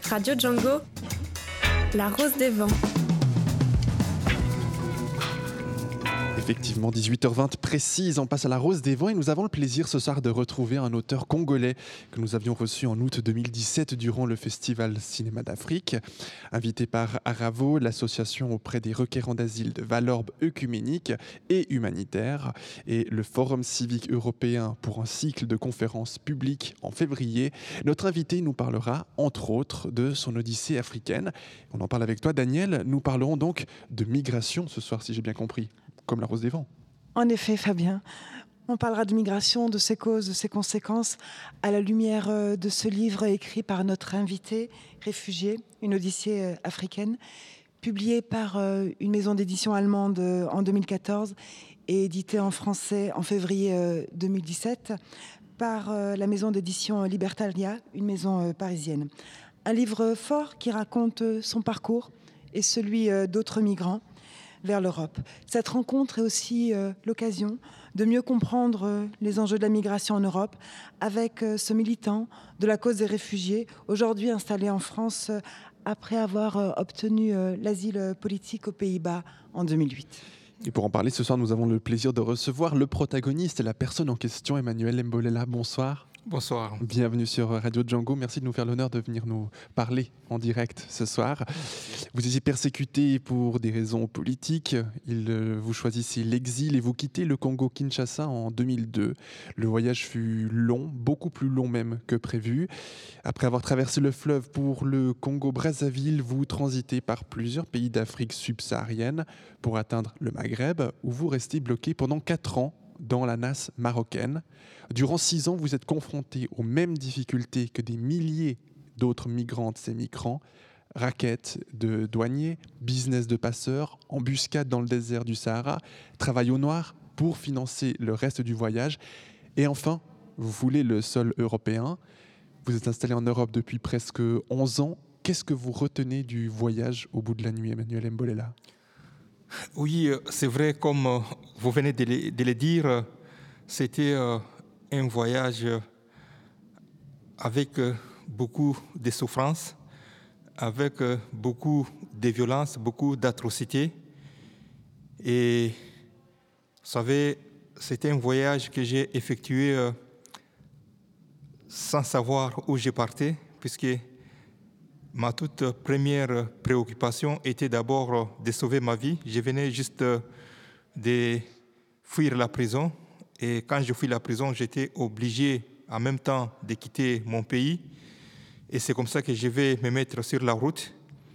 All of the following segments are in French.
Radio Django, la rose des vents. Effectivement, 18h20 précise, on passe à la Rose des Vents et nous avons le plaisir ce soir de retrouver un auteur congolais que nous avions reçu en août 2017 durant le Festival Cinéma d'Afrique. Invité par Aravo, l'association auprès des requérants d'asile de Valorbe œcuménique et humanitaire, et le Forum civique européen pour un cycle de conférences publiques en février, notre invité nous parlera entre autres de son odyssée africaine. On en parle avec toi Daniel, nous parlerons donc de migration ce soir si j'ai bien compris. Comme la Rose des Vents. En effet, Fabien. On parlera de migration, de ses causes, de ses conséquences, à la lumière de ce livre écrit par notre invité, Réfugié, une odyssée africaine, publié par une maison d'édition allemande en 2014 et édité en français en février 2017 par la maison d'édition Libertalia, une maison parisienne. Un livre fort qui raconte son parcours et celui d'autres migrants vers l'Europe. Cette rencontre est aussi l'occasion de mieux comprendre les enjeux de la migration en Europe avec ce militant de la cause des réfugiés, aujourd'hui installé en France après avoir obtenu l'asile politique aux Pays-Bas en 2008. Et pour en parler, ce soir, nous avons le plaisir de recevoir le protagoniste et la personne en question, Emmanuel Mbolela. Bonsoir. Bonsoir. Bienvenue sur Radio Django. Merci de nous faire l'honneur de venir nous parler en direct ce soir. Vous étiez persécuté pour des raisons politiques. Vous choisissez l'exil et vous quittez le Congo-Kinshasa en 2002. Le voyage fut long, beaucoup plus long même que prévu. Après avoir traversé le fleuve pour le Congo-Brazzaville, vous transitez par plusieurs pays d'Afrique subsaharienne pour atteindre le Maghreb, où vous restez bloqué pendant 4 ans dans la nasse marocaine. Durant 6 ans, vous êtes confronté aux mêmes difficultés que des milliers d'autres migrantes et migrants. Raquettes de douaniers, business de passeurs, embuscades dans le désert du Sahara, travail au noir pour financer le reste du voyage. Et enfin, vous foulez le sol européen. Vous êtes installé en Europe depuis presque 11 ans. Qu'est-ce que vous retenez du voyage au bout de la nuit, Emmanuel Mbolela ? Oui, c'est vrai, comme vous venez de le dire, c'était un voyage avec beaucoup de souffrances, avec beaucoup de violences, beaucoup d'atrocités. Et vous savez, c'était un voyage que j'ai effectué sans savoir où je partais, puisque ma toute première préoccupation était d'abord de sauver ma vie. Je venais juste de fuir la prison. Et quand je fuis la prison, j'étais obligé en même temps de quitter mon pays. Et c'est comme ça que je vais me mettre sur la route.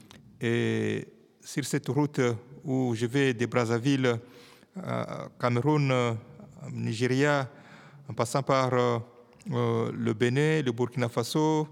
Et sur cette route où je vais de Brazzaville, Cameroun, Nigeria, en passant par le Bénin, le Burkina Faso,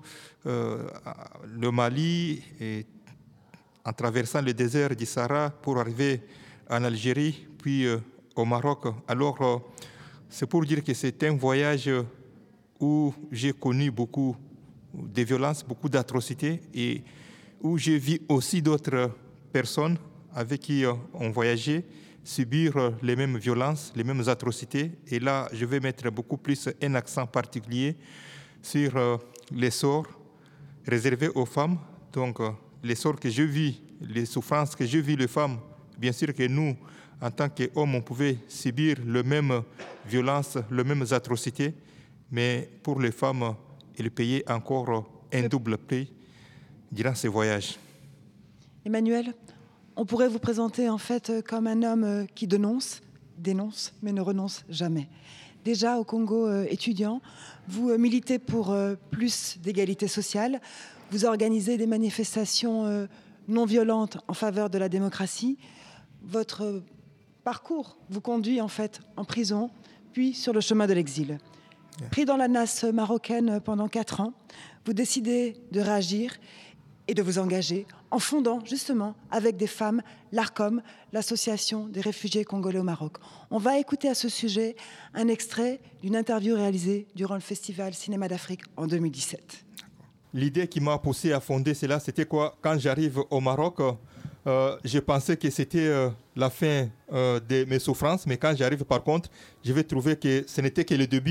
le Mali, et en traversant le désert du Sahara pour arriver en Algérie, puis au Maroc. Alors, c'est pour dire que c'est un voyage où j'ai connu beaucoup de violences, beaucoup d'atrocités, et où j'ai vu aussi d'autres personnes avec qui on voyageait subir les mêmes violences, les mêmes atrocités. Et là, je vais mettre beaucoup plus un accent particulier sur les sorts réservés aux femmes. Donc, les sorts que je vis, les souffrances que je vis les femmes, bien sûr que nous, en tant qu'hommes, on pouvait subir les mêmes violences, les mêmes atrocités, mais pour les femmes, elles payaient encore un double prix durant ces voyages. Emmanuel, on pourrait vous présenter en fait comme un homme qui dénonce, mais ne renonce jamais. Déjà au Congo étudiant, vous militez pour plus d'égalité sociale, vous organisez des manifestations non violentes en faveur de la démocratie. Votre parcours vous conduit en fait en prison, puis sur le chemin de l'exil. Pris dans la nasse marocaine pendant 4 ans, vous décidez de réagir et de vous engager en fondant justement avec des femmes l'ARCOM, l'Association des réfugiés congolais au Maroc. On va écouter à ce sujet un extrait d'une interview réalisée durant le Festival Cinéma d'Afrique en 2017. L'idée qui m'a poussé à fonder cela, c'était quoi ? Quand j'arrive au Maroc, je pensais que c'était la fin de mes souffrances, mais quand j'arrive par contre, je vais trouver que ce n'était que le début.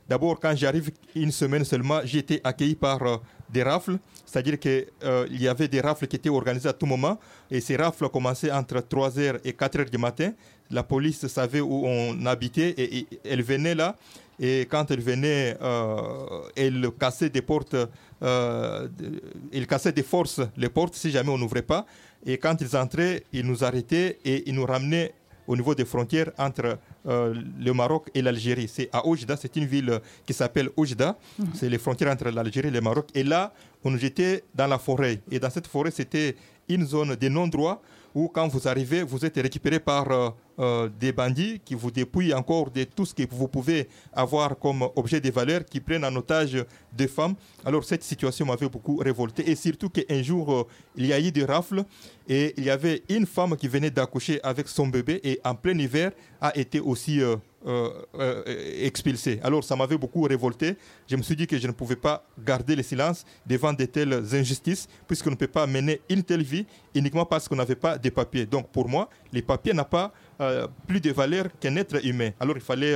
D'abord, quand j'arrive une semaine seulement, j'ai été accueilli par des rafles, c'est-à-dire qu'il y avait des rafles qui étaient organisées à tout moment, et ces rafles commençaient entre 3h et 4h du matin. La police savait où on habitait et elle venait là. Et quand elle venait, elle cassait des portes, elle cassait de force les portes si jamais on n'ouvrait pas. Et quand ils entraient, ils nous arrêtaient et ils nous ramenaient au niveau des frontières entre le Maroc et l'Algérie. C'est à Oujda, c'est une ville qui s'appelle Oujda. C'est les frontières entre l'Algérie et le Maroc. Et là, on nous jetait dans la forêt. Et dans cette forêt, c'était une zone de non-droit où quand vous arrivez, vous êtes récupéré par des bandits qui vous dépouillent encore de tout ce que vous pouvez avoir comme objet de valeur, qui prennent en otage des femmes. Alors cette situation m'avait beaucoup révolté. Et surtout qu'un jour, il y a eu des rafles et il y avait une femme qui venait d'accoucher avec son bébé et en plein hiver a été aussi expulsée. Alors ça m'avait beaucoup révolté. Je me suis dit que je ne pouvais pas garder le silence devant de telles injustices, puisqu'on ne peut pas mener une telle vie uniquement parce qu'on n'avait pas de papiers. Donc pour moi, les papiers n'ont pas plus de valeur qu'un être humain. Alors il fallait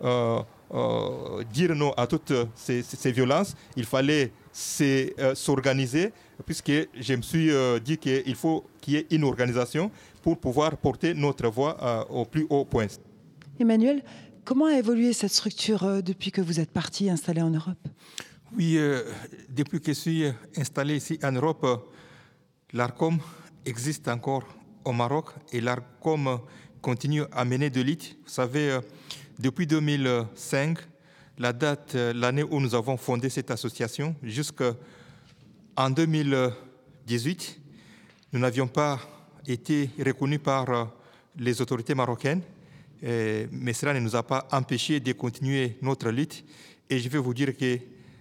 dire non à toutes ces violences. Il fallait s'organiser, puisque je me suis dit qu'il faut qu'il y ait une organisation pour pouvoir porter notre voix au plus haut point. Emmanuel, comment a évolué cette structure depuis que vous êtes parti installé en Europe? Oui, depuis que je suis installé ici en Europe, l'ARCOM existe encore au Maroc et l'ARCOM continue à mener de lutte. Vous savez, depuis 2005, l'année où nous avons fondé cette association, jusqu'en 2018, nous n'avions pas été reconnus par les autorités marocaines. Mais cela ne nous a pas empêché de continuer notre lutte. Et je vais vous dire que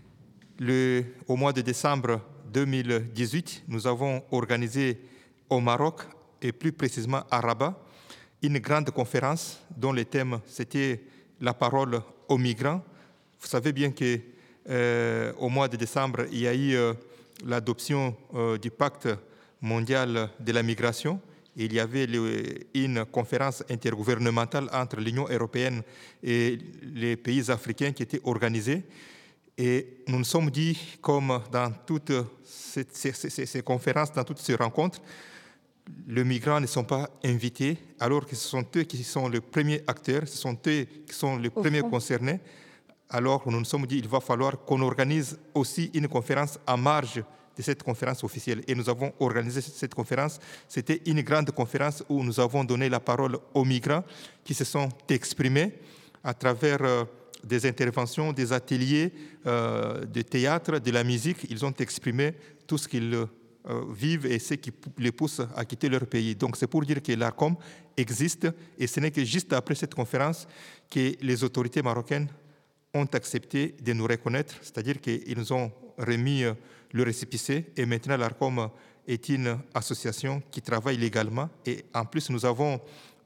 au mois de décembre 2018, nous avons organisé au Maroc, et plus précisément à Rabat, une grande conférence dont le thème c'était la parole aux migrants. Vous savez bien qu'au mois de décembre, il y a eu l'adoption du pacte mondial de la migration. Il y avait une conférence intergouvernementale entre l'Union européenne et les pays africains qui était organisée. Et nous nous sommes dit, comme dans toutes ces conférences, dans toutes ces rencontres, les migrants ne sont pas invités, alors que ce sont eux qui sont les premiers acteurs, ce sont eux qui sont les premiers concernés. Alors nous nous sommes dit qu'il va falloir qu'on organise aussi une conférence en marge de cette conférence officielle. Et nous avons organisé cette conférence. C'était une grande conférence où nous avons donné la parole aux migrants qui se sont exprimés à travers des interventions, des ateliers de théâtre, de la musique. Ils ont exprimé tout ce qu'ils vivent et ce qui les pousse à quitter leur pays. Donc c'est pour dire que l'ARCOM existe et ce n'est que juste après cette conférence que les autorités marocaines ont accepté de nous reconnaître, c'est-à-dire qu'ils nous ont remis le récépissé et maintenant l'ARCOM est une association qui travaille légalement et en plus nous avons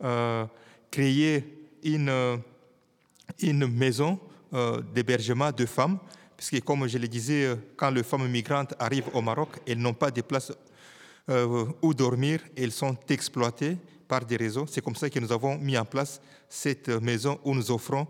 créé une maison d'hébergement de femmes puisque comme je le disais, quand les femmes migrantes arrivent au Maroc, elles n'ont pas de place où dormir, elles sont exploitées par des réseaux. C'est comme ça que nous avons mis en place cette maison où nous offrons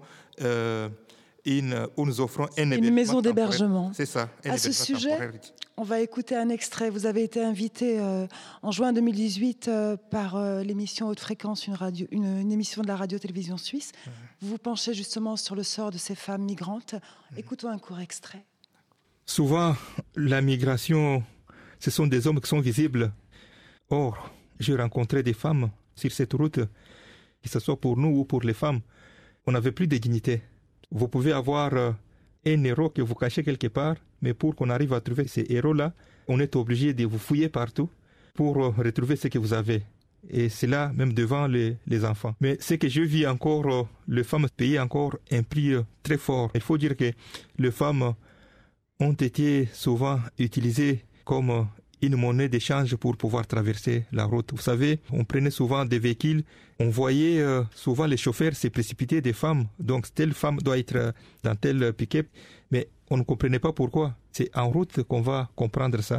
une maison d'hébergement. C'est ça. À ce sujet, on va écouter un extrait. Vous avez été invité en juin 2018 par l'émission Haute Fréquence, une émission de la radio-télévision suisse. Vous vous penchez justement sur le sort de ces femmes migrantes. Écoutons un court extrait. Souvent, la migration, ce sont des hommes qui sont visibles. Or, j'ai rencontré des femmes sur cette route, que ce soit pour nous ou pour les femmes. On n'avait plus de dignité. Vous pouvez avoir un héros que vous cachez quelque part, mais pour qu'on arrive à trouver ces héros-là, on est obligé de vous fouiller partout pour retrouver ce que vous avez. Et c'est là, même devant les enfants. Mais ce que je vis encore, les femmes payaient encore un prix très fort. Il faut dire que les femmes ont été souvent utilisées comme une monnaie d'échange pour pouvoir traverser la route. Vous savez, on prenait souvent des véhicules, on voyait souvent les chauffeurs se précipiter des femmes. Donc, telle femme doit être dans tel pick-up, mais on ne comprenait pas pourquoi. C'est en route qu'on va comprendre ça,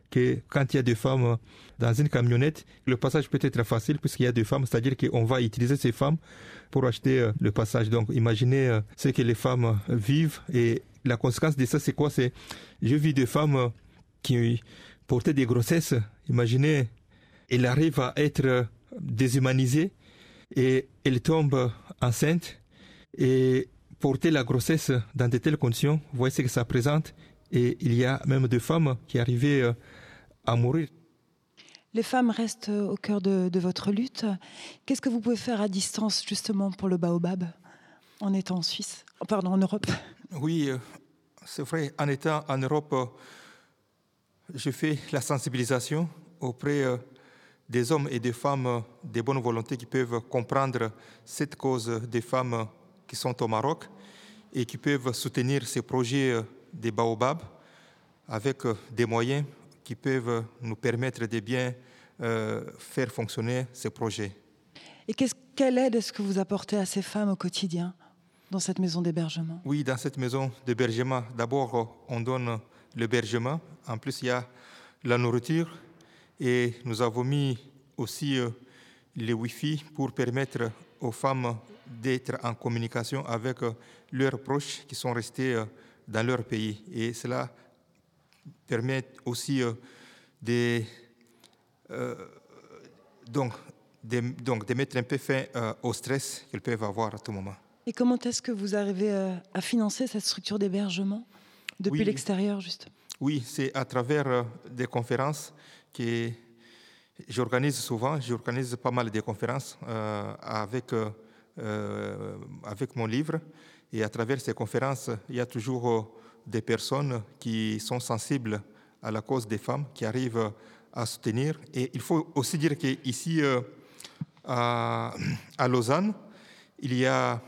que quand il y a des femmes dans une camionnette, le passage peut être facile puisqu'il y a des femmes, c'est-à-dire qu'on va utiliser ces femmes pour acheter le passage. Donc imaginez ce que les femmes vivent et la conséquence de ça c'est quoi? C'est je vis des femmes qui portaient des grossesses, imaginez, elles arrivent à être déshumanisées et elles tombent enceintes et porter la grossesse dans de telles conditions, vous voyez ce que ça présente. Et il y a même des femmes qui arrivaient à mourir. Les femmes restent au cœur de votre lutte. Qu'est-ce que vous pouvez faire à distance justement pour le baobab en étant en Suisse, pardon, en Europe? Oui, c'est vrai. En étant en Europe, je fais la sensibilisation auprès des hommes et des femmes de bonne volonté qui peuvent comprendre cette cause des femmes qui sont au Maroc et qui peuvent soutenir ces projets des baobabs avec des moyens qui peuvent nous permettre de bien faire fonctionner ces projets. Et quelle aide est-ce que vous apportez à ces femmes au quotidien dans cette maison d'hébergement? Oui, dans cette maison d'hébergement, d'abord, on donne l'hébergement. En plus, il y a la nourriture et nous avons mis aussi le Wi-Fi pour permettre aux femmes d'être en communication avec leurs proches qui sont restés dans leur pays. Et cela permet aussi de mettre un peu fin au stress qu'elles peuvent avoir à tout moment. Et comment est-ce que vous arrivez à financer cette structure d'hébergement depuis l'extérieur, juste? Oui, c'est à travers des conférences que j'organise souvent. J'organise pas mal de conférences avec mon livre. Et à travers ces conférences, il y a toujours des personnes qui sont sensibles à la cause des femmes, qui arrivent à soutenir. Et il faut aussi dire qu'ici, à Lausanne, il y a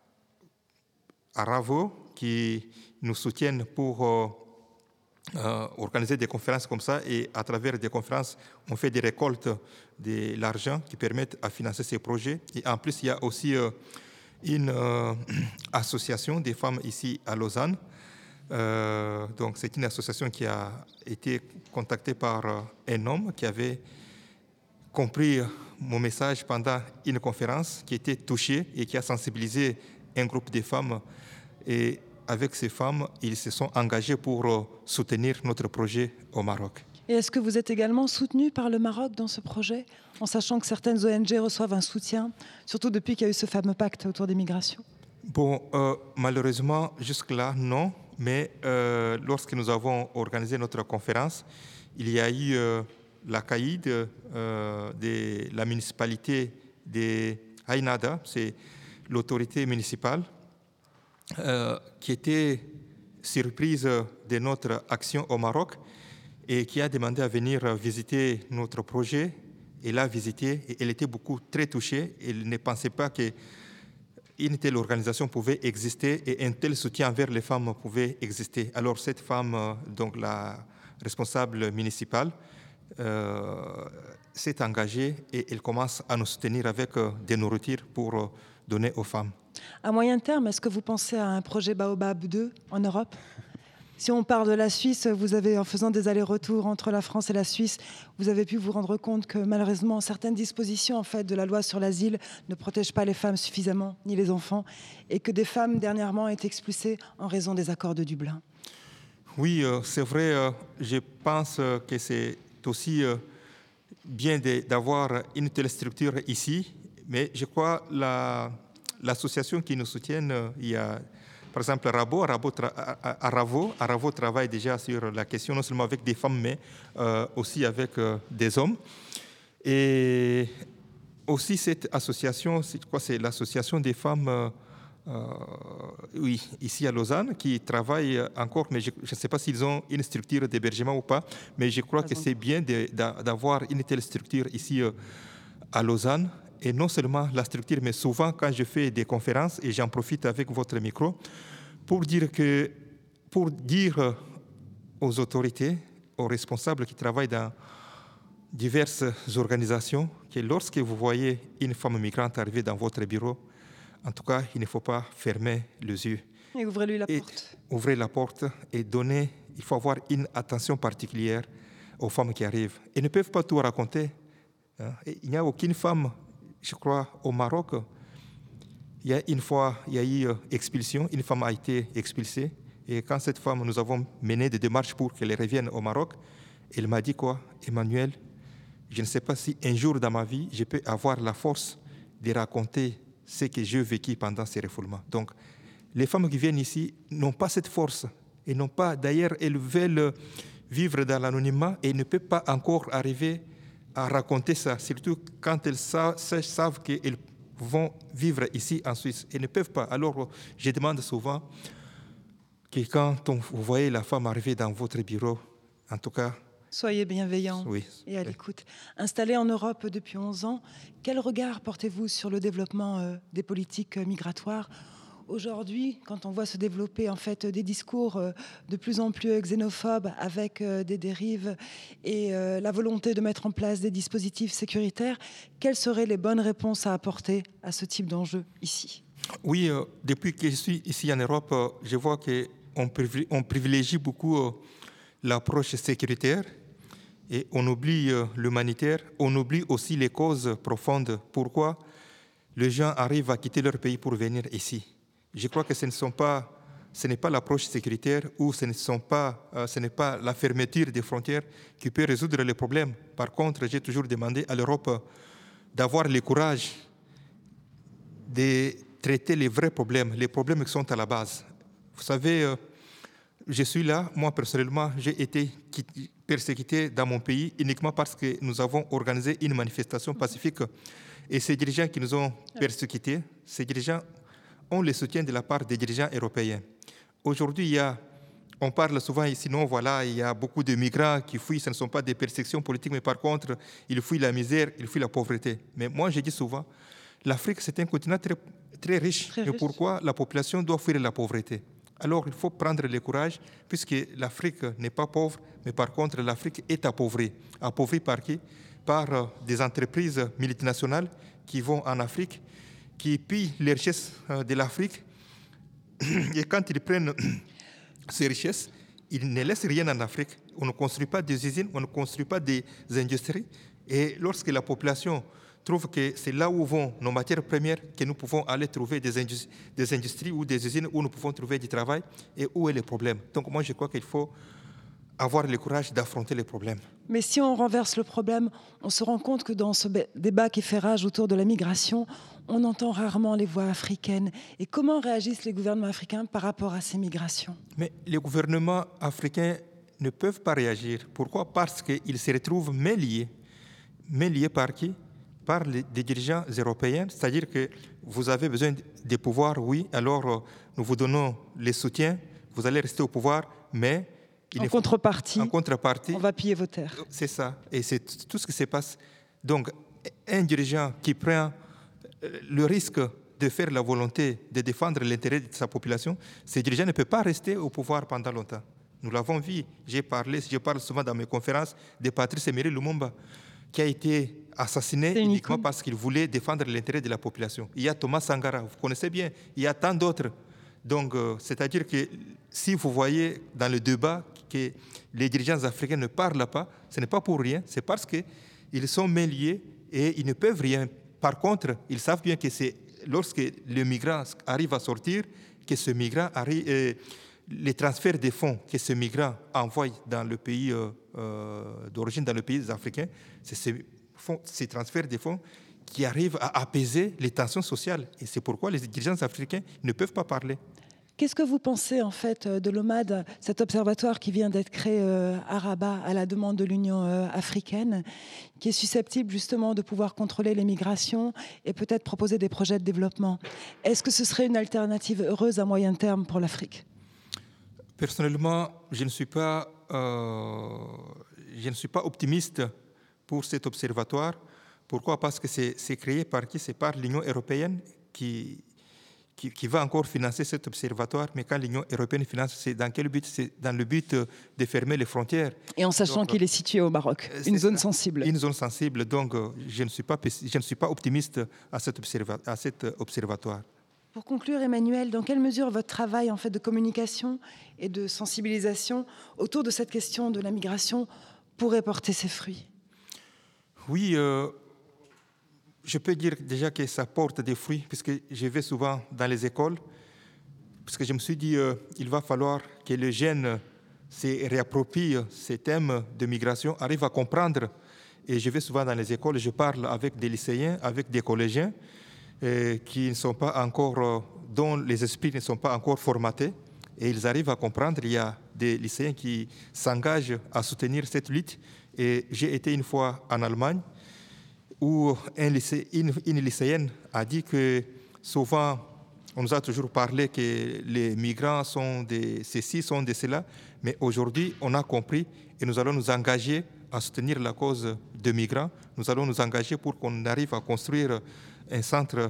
Aravo qui nous soutiennent pour organiser des conférences comme ça. Et à travers des conférences, on fait des récoltes de l'argent qui permettent à financer ces projets. Et en plus, il y a aussi une association des femmes ici à Lausanne. Donc c'est une association qui a été contactée par un homme qui avait compris mon message pendant une conférence, qui était touché et qui a sensibilisé un groupe de femmes. Et avec ces femmes, ils se sont engagés pour soutenir notre projet au Maroc. Et est-ce que vous êtes également soutenu par le Maroc dans ce projet, en sachant que certaines ONG reçoivent un soutien, surtout depuis qu'il y a eu ce fameux pacte autour des migrations? Bon, malheureusement, jusque-là, non. Mais lorsque nous avons organisé notre conférence, il y a eu l'accueil de la municipalité de Haïnada, c'est l'autorité municipale, qui était surprise de notre action au Maroc et qui a demandé à venir visiter notre projet. Elle a visité et elle était très touchée. Elle ne pensait pas qu'une telle organisation pouvait exister et un tel soutien envers les femmes pouvait exister. Alors cette femme, donc la responsable municipale, s'est engagée et elle commence à nous soutenir avec des nourritures pour donner aux femmes. À moyen terme, est-ce que vous pensez à un projet Baobab 2 en Europe? Si on parle de la Suisse, vous avez, en faisant des allers-retours entre la France et la Suisse, vous avez pu vous rendre compte que malheureusement, certaines dispositions en fait, de la loi sur l'asile ne protègent pas les femmes suffisamment, ni les enfants, et que des femmes dernièrement ont été expulsées en raison des accords de Dublin. Oui, c'est vrai. Je pense que c'est aussi bien d'avoir une telle structure ici, mais je crois l'association qui nous soutient, il y a par exemple Aravo travaille déjà sur la question non seulement avec des femmes, mais aussi avec des hommes. Et aussi cette association, c'est l'association des femmes ici à Lausanne qui travaille encore, mais je ne sais pas s'ils ont une structure d'hébergement ou pas, mais je crois que c'est bien d'avoir une telle structure ici à Lausanne. Et non seulement la structure, mais souvent quand je fais des conférences, et j'en profite avec votre micro, pour dire aux autorités, aux responsables qui travaillent dans diverses organisations, que lorsque vous voyez une femme migrante arriver dans votre bureau, en tout cas, il ne faut pas fermer les yeux. Et ouvrez-lui la porte. Ouvrez la porte et il faut avoir une attention particulière aux femmes qui arrivent. Elles ne peuvent pas tout raconter. Et il n'y a aucune femme, je crois, au Maroc. Il y a une fois, il y a eu expulsion, une femme a été expulsée. Et quand cette femme, nous avons mené des démarches pour qu'elle revienne au Maroc, elle m'a dit quoi? Emmanuel, je ne sais pas si un jour dans ma vie, je peux avoir la force de raconter ce que j'ai vécu pendant ces refoulements. Donc, les femmes qui viennent ici n'ont pas cette force. Et n'ont pas, d'ailleurs, elles veulent vivre dans l'anonymat et ne peuvent pas encore arriver à raconter ça, surtout quand elles savent qu'elles vont vivre ici en Suisse. Elles ne peuvent pas. Alors, je demande souvent que quand vous voyez la femme arriver dans votre bureau, en tout cas... Soyez bienveillants oui, et à l'écoute. Installé en Europe depuis 11 ans, quel regard portez-vous sur le développement des politiques migratoires ? Aujourd'hui, quand on voit se développer en fait des discours de plus en plus xénophobes avec des dérives et la volonté de mettre en place des dispositifs sécuritaires, quelles seraient les bonnes réponses à apporter à ce type d'enjeu ici ? Oui, depuis que je suis ici en Europe, je vois qu'on privilégie beaucoup l'approche sécuritaire et on oublie l'humanitaire, on oublie aussi les causes profondes. Pourquoi les gens arrivent à quitter leur pays pour venir ici ? Je crois que ce n'est pas l'approche sécuritaire ou ce n'est pas la fermeture des frontières qui peut résoudre les problèmes. Par contre, j'ai toujours demandé à l'Europe d'avoir le courage de traiter les vrais problèmes, les problèmes qui sont à la base. Vous savez, je suis là, moi personnellement, j'ai été persécuté dans mon pays uniquement parce que nous avons organisé une manifestation pacifique. Et ces dirigeants qui nous ont persécutés, ces dirigeants ont le soutien de la part des dirigeants européens. Aujourd'hui, on parle souvent ici, non, voilà, il y a beaucoup de migrants qui fuient, ce ne sont pas des persécutions politiques, mais par contre, ils fuient la misère, ils fuient la pauvreté. Mais moi, je dis souvent, l'Afrique, c'est un continent très, très riche. Et pourquoi la population doit fuir la pauvreté? Alors, il faut prendre le courage, puisque l'Afrique n'est pas pauvre, mais par contre, l'Afrique est appauvrie. Appauvrie par qui? Par des entreprises multinationales qui vont en Afrique, qui pillent les richesses de l'Afrique. Et quand ils prennent ces richesses, ils ne laissent rien en Afrique. On ne construit pas des usines, on ne construit pas des industries. Et lorsque la population trouve que c'est là où vont nos matières premières que nous pouvons aller trouver des industries ou des usines où nous pouvons trouver du travail et où est le problème. Donc moi, je crois qu'il faut avoir le courage d'affronter les problèmes. Mais si on renverse le problème, on se rend compte que dans ce débat qui fait rage autour de la migration, on entend rarement les voix africaines. Et comment réagissent les gouvernements africains par rapport à ces migrations? Mais les gouvernements africains ne peuvent pas réagir. Pourquoi? Parce qu'ils se retrouvent mêlés. Mêlés par qui? Par des dirigeants européens. C'est-à-dire que vous avez besoin de pouvoir, oui, alors nous vous donnons les soutiens, vous allez rester au pouvoir, mais... En contrepartie, on va piller vos terres. C'est ça, et c'est tout ce qui se passe. Donc, un dirigeant qui prend le risque de faire la volonté de défendre l'intérêt de sa population, ce dirigeant ne peut pas rester au pouvoir pendant longtemps. Nous l'avons vu, je parle souvent dans mes conférences de Patrice Emery Lumumba, qui a été assassiné uniquement parce qu'il voulait défendre l'intérêt de la population. Il y a Thomas Sankara, vous connaissez bien, il y a tant d'autres. Donc, c'est-à-dire que si vous voyez dans le débat que les dirigeants africains ne parlent pas, ce n'est pas pour rien, c'est parce qu'ils sont mêlés et ils ne peuvent rien. Par contre, ils savent bien que c'est lorsque le migrant arrive à sortir, que ce migrant arrive, les transferts des fonds que ce migrant envoie dans le pays d'origine, dans le pays des Africains, c'est ces transferts des fonds qui arrivent à apaiser les tensions sociales. Et c'est pourquoi les dirigeants africains ne peuvent pas parler. Qu'est-ce que vous pensez en fait de l'OMAD, cet observatoire qui vient d'être créé à Rabat à la demande de l'Union africaine, qui est susceptible justement de pouvoir contrôler les migrations et peut-être proposer des projets de développement? Est-ce que ce serait une alternative heureuse à moyen terme pour l'Afrique? Personnellement, je ne suis pas optimiste pour cet observatoire. Pourquoi? Parce que c'est créé par qui? C'est par l'Union européenne qui va encore financer cet observatoire. Mais quand l'Union européenne finance, c'est dans quel but? C'est dans le but de fermer les frontières. Et en sachant qu'il est situé au Maroc, une zone sensible. Une zone sensible, donc je ne suis pas optimiste à cet observatoire. Pour conclure, Emmanuel, dans quelle mesure votre travail en fait de communication et de sensibilisation autour de cette question de la migration pourrait porter ses fruits? Oui, je peux dire déjà que ça porte des fruits, puisque je vais souvent dans les écoles, parce que je me suis dit il va falloir que les jeunes se réapproprient ces thèmes de migration, arrivent à comprendre. Et je vais souvent dans les écoles, je parle avec des lycéens, avec des collégiens qui ne sont pas encore, dont les esprits ne sont pas encore formatés. Et ils arrivent à comprendre. Il y a des lycéens qui s'engagent à soutenir cette lutte. Et j'ai été une fois en Allemagne où une lycéenne a dit que souvent, on nous a toujours parlé que les migrants sont de ceci, sont de cela. Mais aujourd'hui, on a compris et nous allons nous engager à soutenir la cause des migrants. Nous allons nous engager pour qu'on arrive à construire un centre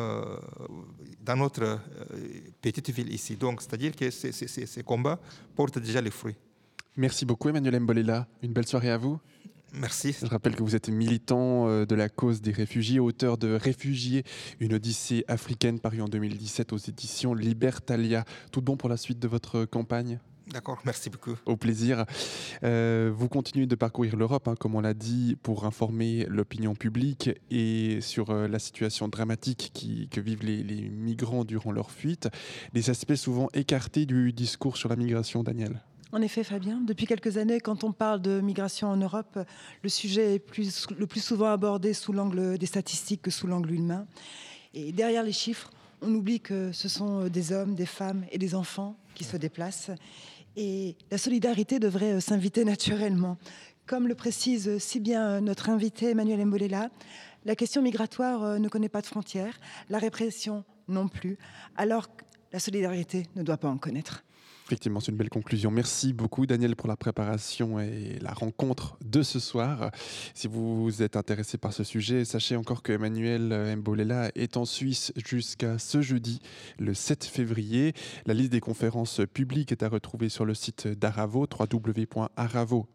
dans notre petite ville ici. Donc, c'est-à-dire que ces combats portent déjà les fruits. Merci beaucoup Emmanuel Mbolela. Une belle soirée à vous. Merci. Je rappelle que vous êtes militant de la cause des réfugiés, auteur de Réfugiés, une odyssée africaine parue en 2017 aux éditions Libertalia. Tout bon pour la suite de votre campagne? D'accord, merci beaucoup. Au plaisir. Vous continuez de parcourir l'Europe, comme on l'a dit, pour informer l'opinion publique et sur la situation dramatique que vivent les migrants durant leur fuite, des aspects souvent écartés du discours sur la migration, Daniel. En effet, Fabien, depuis quelques années, quand on parle de migration en Europe, le sujet est le plus souvent abordé sous l'angle des statistiques que sous l'angle humain. Et derrière les chiffres, on oublie que ce sont des hommes, des femmes et des enfants qui se déplacent. Et la solidarité devrait s'inviter naturellement. Comme le précise si bien notre invité Emmanuel Mbolela, la question migratoire ne connaît pas de frontières, la répression non plus, alors que la solidarité ne doit pas en connaître. Effectivement, c'est une belle conclusion. Merci beaucoup, Daniel, pour la préparation et la rencontre de ce soir. Si vous êtes intéressé par ce sujet, sachez encore que Emmanuel Mbolela est en Suisse jusqu'à ce jeudi, le 7 février. La liste des conférences publiques est à retrouver sur le site d'Aravo, www.aravo.ch.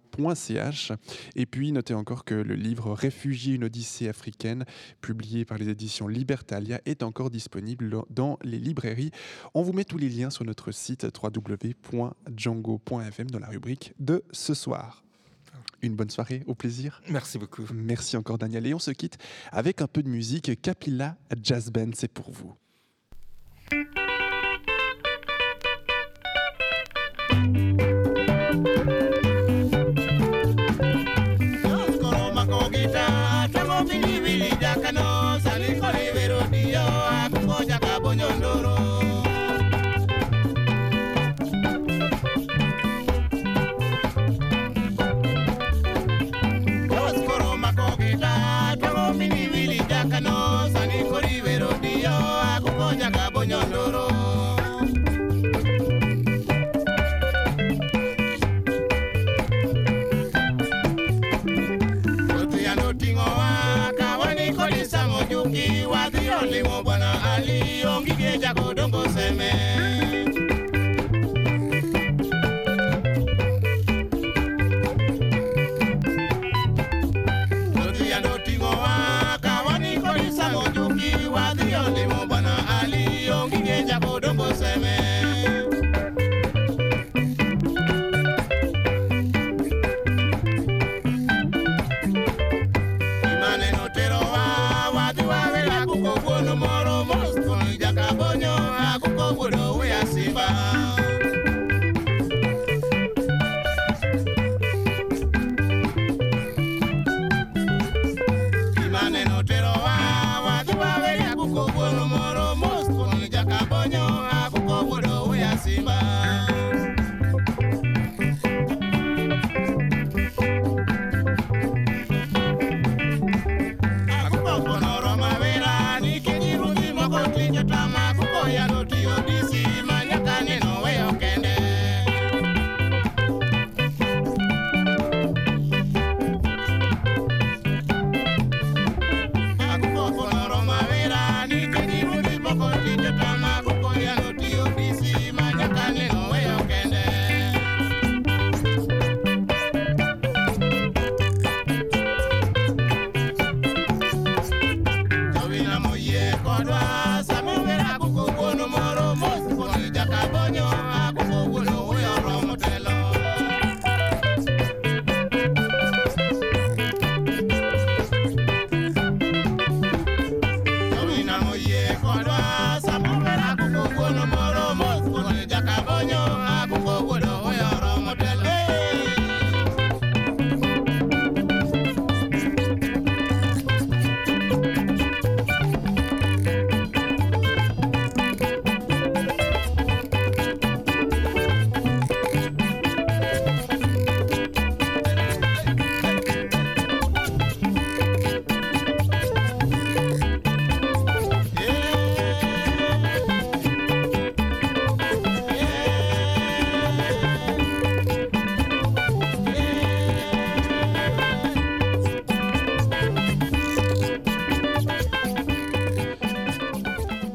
Et puis, notez encore que le livre Réfugiés, une odyssée africaine, publié par les éditions Libertalia, est encore disponible dans les librairies. On vous met tous les liens sur notre site www.django.fm dans la rubrique de ce soir. Une bonne soirée, au plaisir. Merci beaucoup. Merci encore, Daniel. Et on se quitte avec un peu de musique. Capilla Jazz Band, c'est pour vous. Tingo wa kawani kolisa mo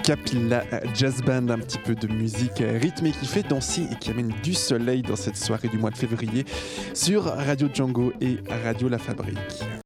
Capilla Jazz Band, un petit peu de musique rythmée qui fait danser et qui amène du soleil dans cette soirée du mois de février sur Radio Django et Radio La Fabrique.